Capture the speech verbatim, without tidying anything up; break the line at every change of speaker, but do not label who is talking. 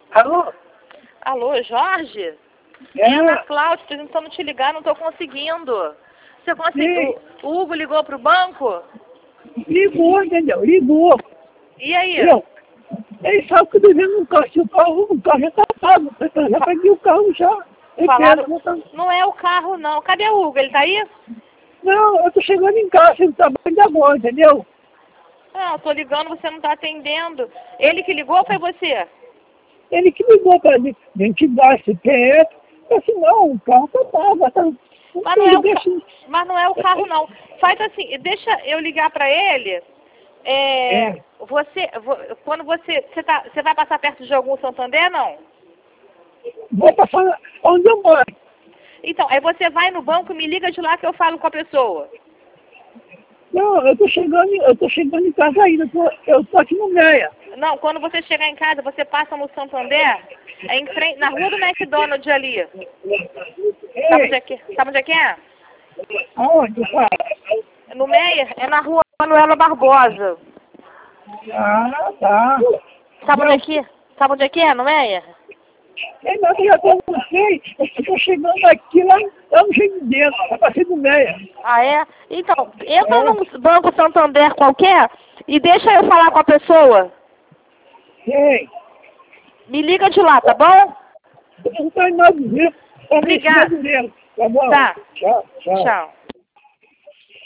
Alô?
Alô, Jorge?
É,
É Ana Cláudia, tô tentando te ligar, não tô conseguindo. Você conseguiu? O Hugo ligou pro banco?
ligou, entendeu? Ligou.
E aí?
Eu, ele sabe que eu devendo um carro, se o carro, o carro já tá pago. Eu já paguei o carro já. Eu
Falaram,
quero, não,
não é o carro não. Cadê o Hugo? Ele tá aí?
não, eu tô chegando em casa, ele tá bem da boa, entendeu?
Não, eu tô ligando, você não tá atendendo. Ele que ligou ou foi você?
Ele que ligou pra mim, gente dar C P F. Eu disse, não, o carro tá pago. Tá,
Mas não é o, ca...
deixa,
Mas não é o carro não. Faz assim, deixa eu ligar pra ele. É,
é,
você, vo- quando você, você, tá, você vai passar perto de algum Santander, não?
vou passar onde eu moro.
Então, aí você vai no banco e me liga de lá que eu falo com a pessoa.
Não, eu tô chegando, eu tô chegando em casa ainda, eu tô, eu tô aqui no Meia.
Não, quando você chegar em casa, você passa no Santander, é em frente, na rua do McDonald's ali. Sabe onde
Ei,
é que, sabe onde é, que é?
aonde, pai?
No Meia, é na rua Manuela Barbosa.
Ah, tá.
Sabe onde
Não,
é que, sabe onde é que é, no Meia?
é não, eu já tô com vocês, eu tô chegando aqui lá, lá no Jeito dentro, eu passei do Meia.
Ah, é? Então, entra
É,
num banco Santander qualquer e deixa eu falar com a pessoa.
ei,
Me liga de lá, tá bom?
eu não tô em nada disso, eu nem
Obrigada.
medo dele, tá bom?
Tá.
Tchau, tchau.
Tchau.